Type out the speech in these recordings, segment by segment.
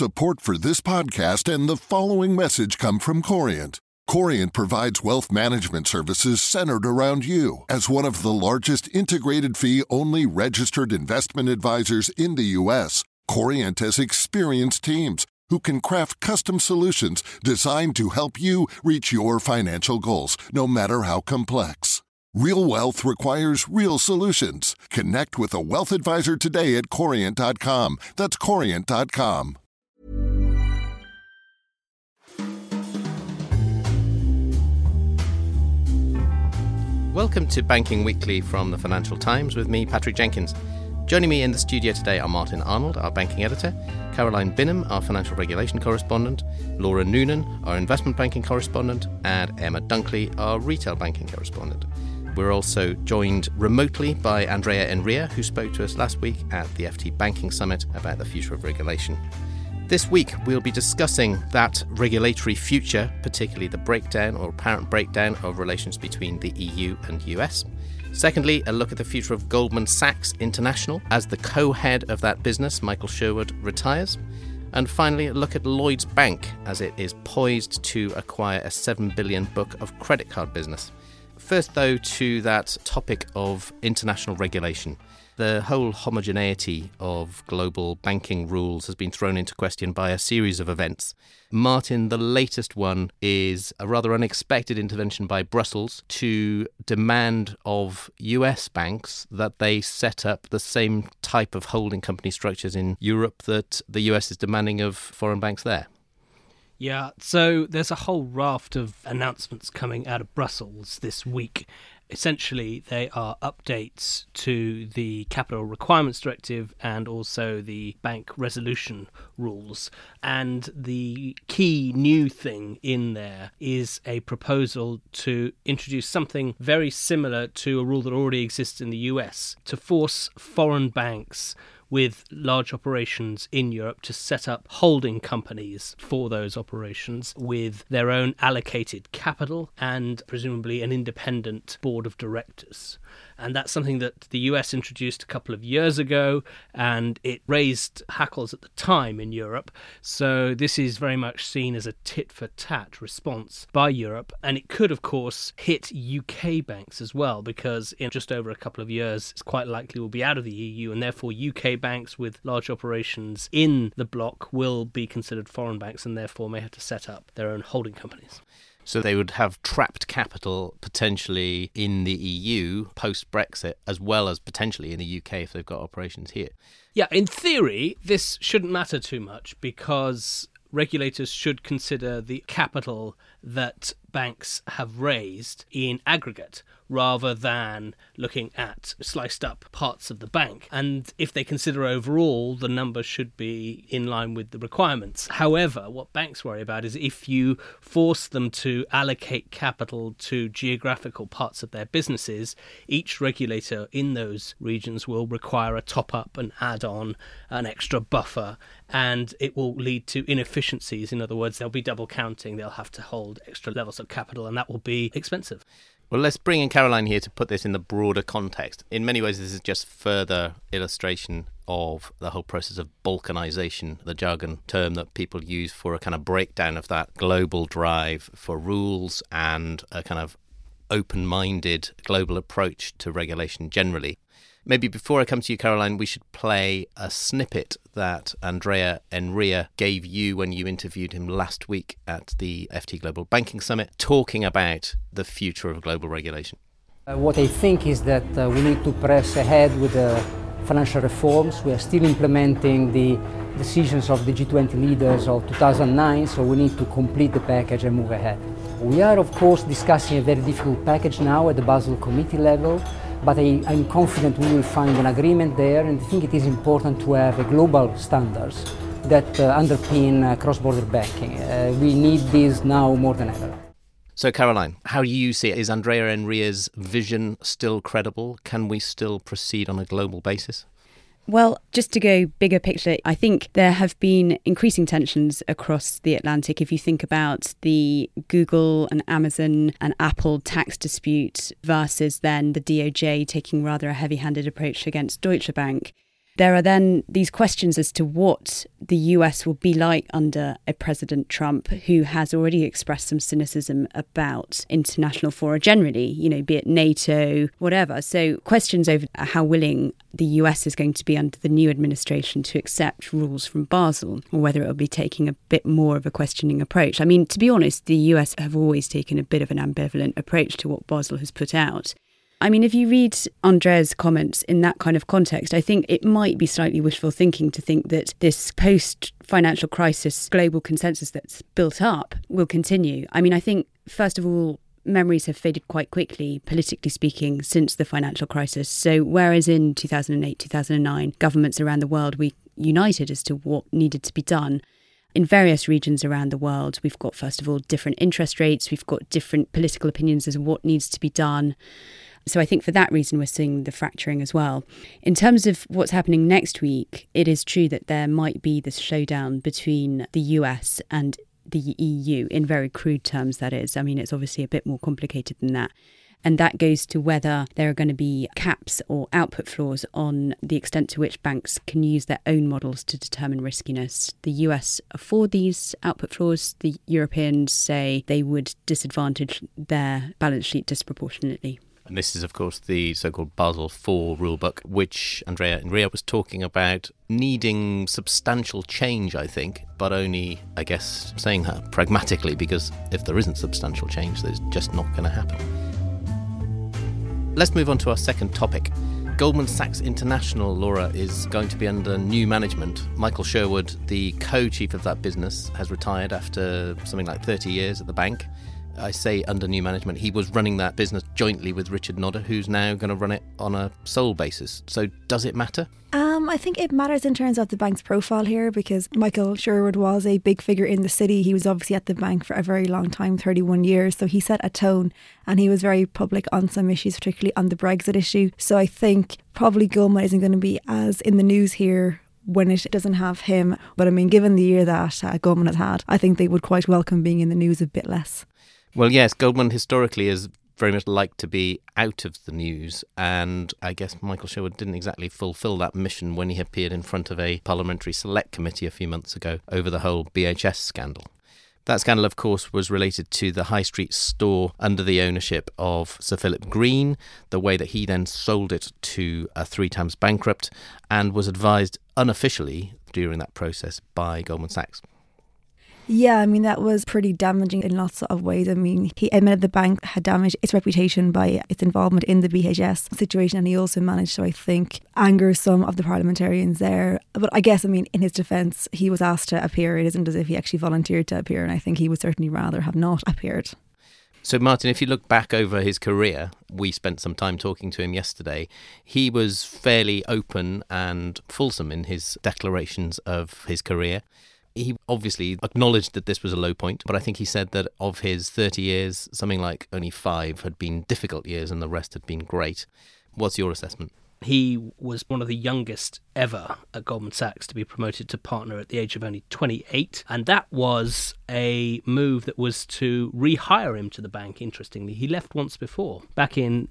Support for this podcast and the following message come from Corient. Corient provides wealth management services centered around you. As one of the largest integrated fee-only registered investment advisors in the U.S., Corient has experienced teams who can craft custom solutions designed to help you reach your financial goals, no matter how complex. Real wealth requires real solutions. Connect with a wealth advisor today at Corient.com. That's Corient.com. Welcome to Banking Weekly from the Financial Times with me, Patrick Jenkins. Joining me in the studio today are Martin Arnold, our banking editor, Caroline Binham, our financial regulation correspondent, Laura Noonan, our investment banking correspondent, and Emma Dunkley, our retail banking correspondent. We're also joined remotely by Andrea Enria, who spoke to us last week at the FT Banking Summit about the future of regulation. This week, we'll be discussing that regulatory future, particularly the breakdown or apparent breakdown of relations between the EU and US. Secondly, a look at the future of Goldman Sachs International as the co-head of that business, Michael Sherwood, retires. And finally, a look at Lloyds Bank as it is poised to acquire a $7 billion book of credit card business. First, though, to that topic of international regulation. The whole homogeneity of global banking rules has been thrown into question by a series of events. Martin, the latest one is a rather unexpected intervention by Brussels to demand of US banks that they set up the same type of holding company structures in Europe that the US is demanding of foreign banks there. Yeah, so there's a whole raft of announcements coming out of Brussels this week. Essentially, they are updates to the Capital Requirements Directive and also the bank resolution rules. And the key new thing in there is a proposal to introduce something very similar to a rule that already exists in the US, to force foreign banks with large operations in Europe to set up holding companies for those operations with their own allocated capital and presumably an independent board of directors. And that's something that the US introduced a couple of years ago, and it raised hackles at the time in Europe. So this is very much seen as a tit-for-tat response by Europe. And it could, of course, hit UK banks as well, because in just over a couple of years, it's quite likely we'll be out of the EU, and therefore UK banks with large operations in the bloc will be considered foreign banks and therefore may have to set up their own holding companies. So they would have trapped capital potentially in the EU post-Brexit, as well as potentially in the UK if they've got operations here. Yeah, in theory, this shouldn't matter too much because regulators should consider the capital that banks have raised in aggregate rather than looking at sliced up parts of the bank. And if they consider overall, the number should be in line with the requirements. However, what banks worry about is if you force them to allocate capital to geographical parts of their businesses, each regulator in those regions will require a top-up, an add-on, an extra buffer, and it will lead to inefficiencies. In other words, there'll be double counting, they'll have to hold extra levels of capital, and that will be expensive. Well, let's bring in Caroline here to put this in the broader context. In many ways, this is just further illustration of the whole process of balkanization, the jargon term that people use for a kind of breakdown of that global drive for rules and a kind of open-minded global approach to regulation generally. Maybe before I come to you, Caroline, we should play a snippet that Andrea Enria gave you when you interviewed him last week at the FT Global Banking Summit, talking about the future of global regulation. What I think is that we need to press ahead with the financial reforms. We are still implementing the decisions of the G20 leaders of 2009, so we need to complete the package and move ahead. We are, of course, discussing a very difficult package now at the Basel Committee level. But I'm confident we will find an agreement there, and I think it is important to have global standards that underpin cross-border banking. We need this now more than ever. So, Caroline, how do you see it? Is Andrea Enria's vision still credible? Can we still proceed on a global basis? Well, just to go bigger picture, I think there have been increasing tensions across the Atlantic. If you think about the Google and Amazon and Apple tax dispute versus then the DOJ taking rather a heavy-handed approach against Deutsche Bank. There are then these questions as to what the US will be like under a President Trump who has already expressed some cynicism about international fora generally, be it NATO, whatever. So questions over how willing the US is going to be under the new administration to accept rules from Basel, or whether it will be taking a bit more of a questioning approach. I mean, to be honest, the US have always taken a bit of an ambivalent approach to what Basel has put out. I mean, if you read Andrea's comments in that kind of context, I think it might be slightly wishful thinking to think that this post-financial crisis global consensus that's built up will continue. I mean, I think, first of all, memories have faded quite quickly, politically speaking, since the financial crisis. So whereas in 2008, 2009, governments around the world were united as to what needed to be done, in various regions around the world, we've got, first of all, different interest rates, we've got different political opinions as to what needs to be done. So I think for that reason, we're seeing the fracturing as well. In terms of what's happening next week, it is true that there might be this showdown between the US and the EU, in very crude terms, that is. I mean, it's obviously a bit more complicated than that. And that goes to whether there are going to be caps or output floors on the extent to which banks can use their own models to determine riskiness. The US afford these output floors. The Europeans say they would disadvantage their balance sheet disproportionately. And this is, of course, the so-called Basel IV rulebook, which Andrea Enria was talking about needing substantial change, I think, but only, I guess, saying that pragmatically, because if there isn't substantial change, there's just not going to happen. Let's move on to our second topic. Goldman Sachs International, Laura, is going to be under new management. Michael Sherwood, the co-chief of that business, has retired after something like 30 years at the bank. I say under new management. He was running that business jointly with Richard Nodder, who's now going to run it on a sole basis. So does it matter? I think it matters in terms of the bank's profile here, because Michael Sherwood was a big figure in the city. He was obviously at the bank for a very long time, 31 years. So he set a tone and he was very public on some issues, particularly on the Brexit issue. So I think probably Goldman isn't going to be as in the news here when it doesn't have him. But I mean, given the year that Goldman has had, I think they would quite welcome being in the news a bit less. Well, yes, Goldman historically is very much like to be out of the news, and I guess Michael Sherwood didn't exactly fulfil that mission when he appeared in front of a parliamentary select committee a few months ago over the whole BHS scandal. That scandal, of course, was related to the high street store under the ownership of Sir Philip Green, the way that he then sold it to a 3 times bankrupt, and was advised unofficially during that process by Goldman Sachs. Yeah, I mean, that was pretty damaging in lots of ways. I mean, he admitted the bank had damaged its reputation by its involvement in the BHS situation, and he also managed to, I think, anger some of the parliamentarians there. But I guess, I mean, in his defence, he was asked to appear. It isn't as if he actually volunteered to appear, and I think he would certainly rather have not appeared. So, Martin, if you look back over his career, we spent some time talking to him yesterday. He was fairly open and fulsome in his declarations of his career. He obviously acknowledged that this was a low point, but I think he said that of his 30 years, something like only 5 had been difficult years and the rest had been great. What's your assessment? He was one of the youngest ever at Goldman Sachs to be promoted to partner at the age of only 28. And that was a move that was to rehire him to the bank, interestingly. He left once before, back in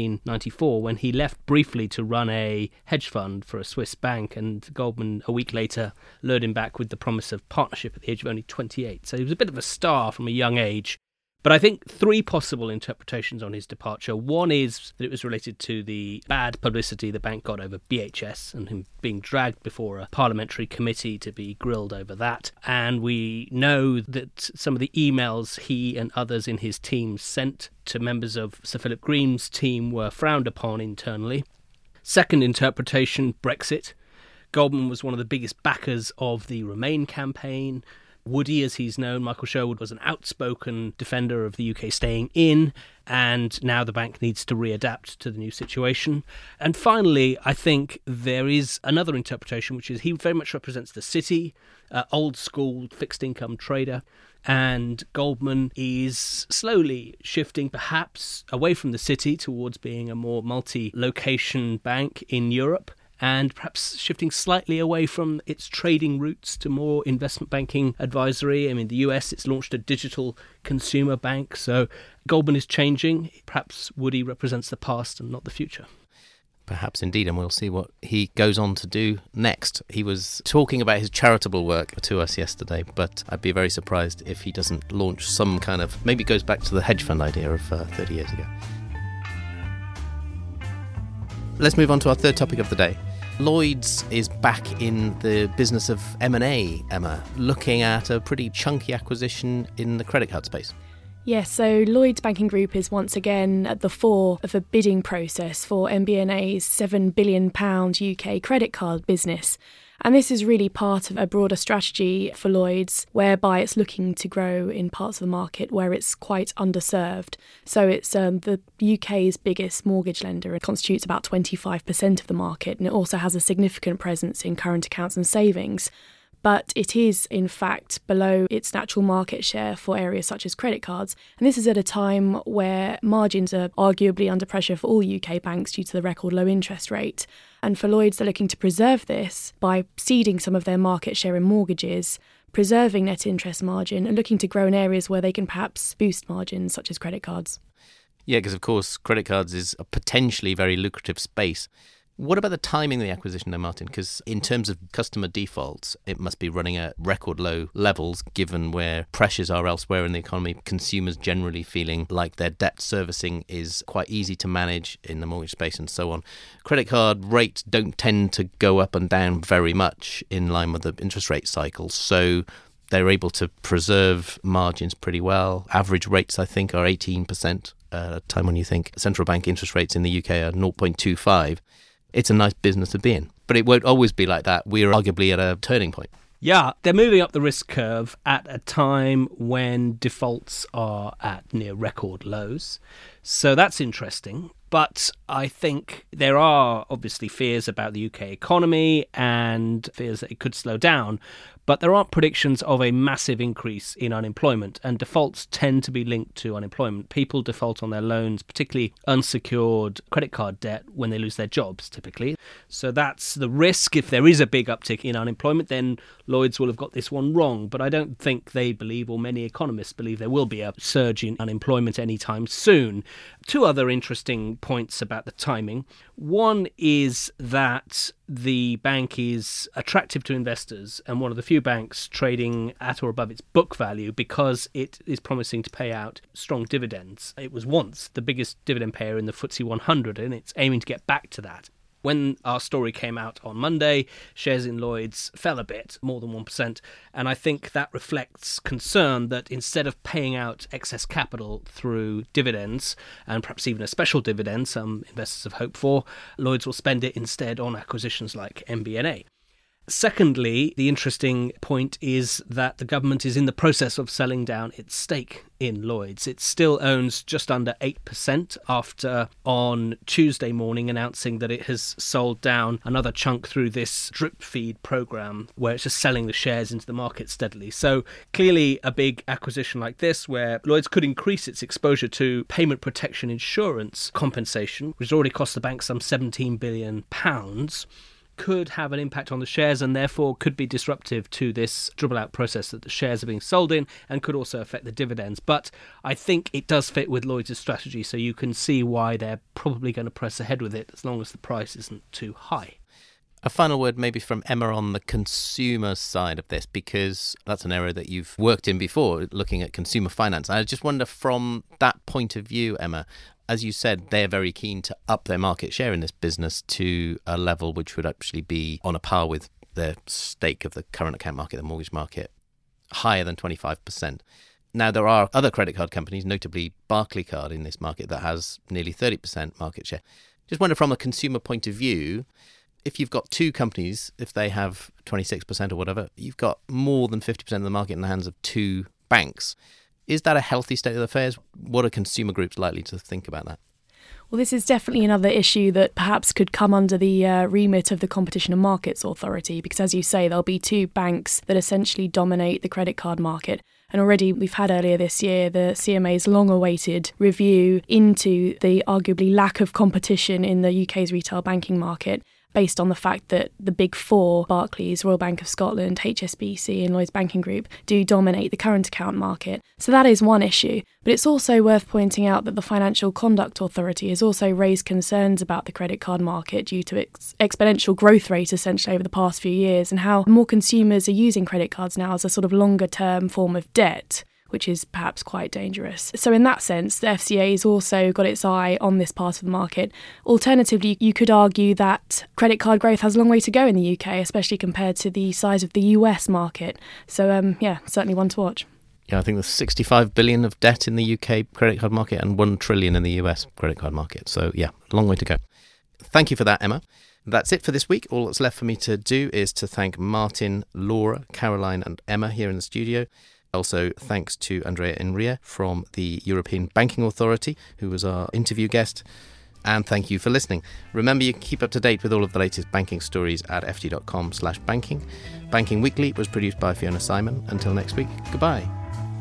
1994, when he left briefly to run a hedge fund for a Swiss bank. And Goldman, a week later, lured him back with the promise of partnership at the age of only 28. So he was a bit of a star from a young age. But I think 3 possible interpretations on his departure. One is that it was related to the bad publicity the bank got over BHS and him being dragged before a parliamentary committee to be grilled over that. And we know that some of the emails he and others in his team sent to members of Sir Philip Green's team were frowned upon internally. Second interpretation, Brexit. Goldman was one of the biggest backers of the Remain campaign. Woody, as he's known, Michael Sherwood, was an outspoken defender of the UK staying in, and now the bank needs to readapt to the new situation. And finally, I think there is another interpretation, which is he very much represents the city, old school fixed income trader, and Goldman is slowly shifting perhaps away from the city towards being a more multi-location bank in Europe, and perhaps shifting slightly away from its trading roots to more investment banking advisory. I mean, the US, it's launched a digital consumer bank, so Goldman is changing. Perhaps Woody represents the past and not the future. Perhaps indeed, and we'll see what he goes on to do next. He was talking about his charitable work to us yesterday, but I'd be very surprised if he doesn't launch some kind of, maybe goes back to the hedge fund idea of 30 years ago. Let's move on to our third topic of the day. Lloyds is back in the business of M&A, Emma, looking at a pretty chunky acquisition in the credit card space. Yes, so Lloyds Banking Group is once again at the fore of a bidding process for MBNA's £7 billion UK credit card business. And this is really part of a broader strategy for Lloyds, whereby it's looking to grow in parts of the market where it's quite underserved. So it's the UK's biggest mortgage lender. It constitutes about 25% of the market, and it also has a significant presence in current accounts and savings. But it is, in fact, below its natural market share for areas such as credit cards. And this is at a time where margins are arguably under pressure for all UK banks due to the record low interest rate. And for Lloyds, they're looking to preserve this by ceding some of their market share in mortgages, preserving net interest margin, and looking to grow in areas where they can perhaps boost margins, such as credit cards. Yeah, because of course, credit cards is a potentially very lucrative space. What about the timing of the acquisition, though, Martin? Because in terms of customer defaults, it must be running at record low levels, given where pressures are elsewhere in the economy. Consumers generally feeling like their debt servicing is quite easy to manage in the mortgage space and so on. Credit card rates don't tend to go up and down very much in line with the interest rate cycle. So they're able to preserve margins pretty well. Average rates, I think, are 18%, at a time when you think central bank interest rates in the UK are 0.25. It's a nice business to be in. But it won't always be like that. We're arguably at a turning point. Yeah, they're moving up the risk curve at a time when defaults are at near record lows. So that's interesting. But I think there are obviously fears about the UK economy and fears that it could slow down. But there aren't predictions of a massive increase in unemployment, and defaults tend to be linked to unemployment. People default on their loans, particularly unsecured credit card debt, when they lose their jobs, typically. So that's the risk. If there is a big uptick in unemployment, then Lloyds will have got this one wrong. But I don't think they believe, or many economists believe, there will be a surge in unemployment anytime soon. Two other interesting points about the timing. One is that the bank is attractive to investors and one of the few banks trading at or above its book value because it is promising to pay out strong dividends. It was once the biggest dividend payer in the FTSE 100 and it's aiming to get back to that. When our story came out on Monday, shares in Lloyds fell a bit, more than 1%, and I think that reflects concern that instead of paying out excess capital through dividends, and perhaps even a special dividend some investors have hoped for, Lloyds will spend it instead on acquisitions like MBNA. Secondly, the interesting point is that the government is in the process of selling down its stake in Lloyds. It still owns just under 8% after on Tuesday morning announcing that it has sold down another chunk through this drip feed program where it's just selling the shares into the market steadily. So clearly a big acquisition like this where Lloyds could increase its exposure to payment protection insurance compensation, which has already cost the bank some £17 billion, could have an impact on the shares and therefore could be disruptive to this dribble out process that the shares are being sold in and could also affect the dividends. But I think it does fit with Lloyds' strategy, so you can see why they're probably going to press ahead with it as long as the price isn't too high. A final word maybe from Emma on the consumer side of this, because that's an area that you've worked in before, looking at consumer finance. I just wonder from that point of view, Emma, as you said, they're very keen to up their market share in this business to a level which would actually be on a par with their stake of the current account market, the mortgage market, higher than 25%. Now, there are other credit card companies, notably Barclaycard in this market, that has nearly 30% market share. Just wonder from a consumer point of view, if you've got two companies, if they have 26% or whatever, you've got more than 50% of the market in the hands of two banks. Is that a healthy state of affairs? What are consumer groups likely to think about that? Well, this is definitely another issue that perhaps could come under the remit of the Competition and Markets Authority, because as you say, there'll be two banks that essentially dominate the credit card market. And already we've had earlier this year the CMA's long-awaited review into the arguably lack of competition in the UK's retail banking market. based on the fact that the big four, Barclays, Royal Bank of Scotland, HSBC and Lloyds Banking Group, do dominate the current account market. So that is one issue. But it's also worth pointing out that the Financial Conduct Authority has also raised concerns about the credit card market due to its exponential growth rate essentially over the past few years, and how more consumers are using credit cards now as a sort of longer term form of debt, which is perhaps quite dangerous. So in that sense, the FCA has also got its eye on this part of the market. Alternatively, you could argue that credit card growth has a long way to go in the UK, especially compared to the size of the US market. So certainly one to watch. Yeah, I think there's 65 billion of debt in the UK credit card market and 1 trillion in the US credit card market. So yeah, a long way to go. Thank you for that, Emma. That's it for this week. All that's left for me to do is to thank Martin, Laura, Caroline and Emma here in the studio. Also, thanks to Andrea Enria from the European Banking Authority, who was our interview guest. And thank you for listening. Remember, you can keep up to date with all of the latest banking stories at ft.com/banking. Banking Weekly was produced by Fiona Simon. Until next week, goodbye.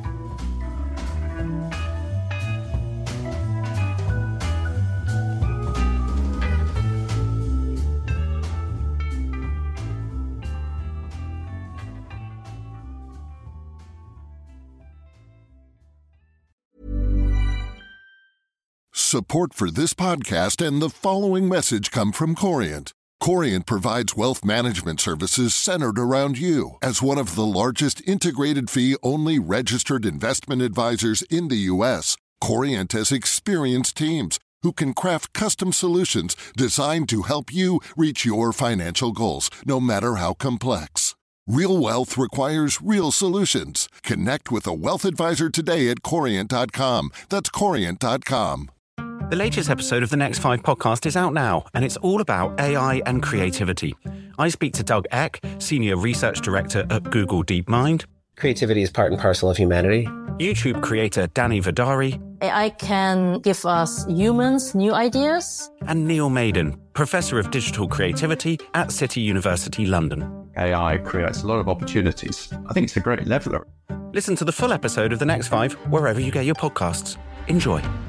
Support for this podcast and the following message come from Corient. Corient provides wealth management services centered around you. As one of the largest integrated fee-only registered investment advisors in the U.S., Corient has experienced teams who can craft custom solutions designed to help you reach your financial goals, no matter how complex. Real wealth requires real solutions. Connect with a wealth advisor today at Corient.com. That's Corient.com. The latest episode of the Next 5 podcast is out now, and it's all about AI and creativity. I speak to Doug Eck, Senior Research Director at Google DeepMind. Creativity is part and parcel of humanity. YouTube creator Danny Vidari. AI can give us humans new ideas. And Neil Maiden, Professor of Digital Creativity at City University London. AI creates a lot of opportunities. I think it's a great leveler. Listen to the full episode of The Next 5 wherever you get your podcasts. Enjoy.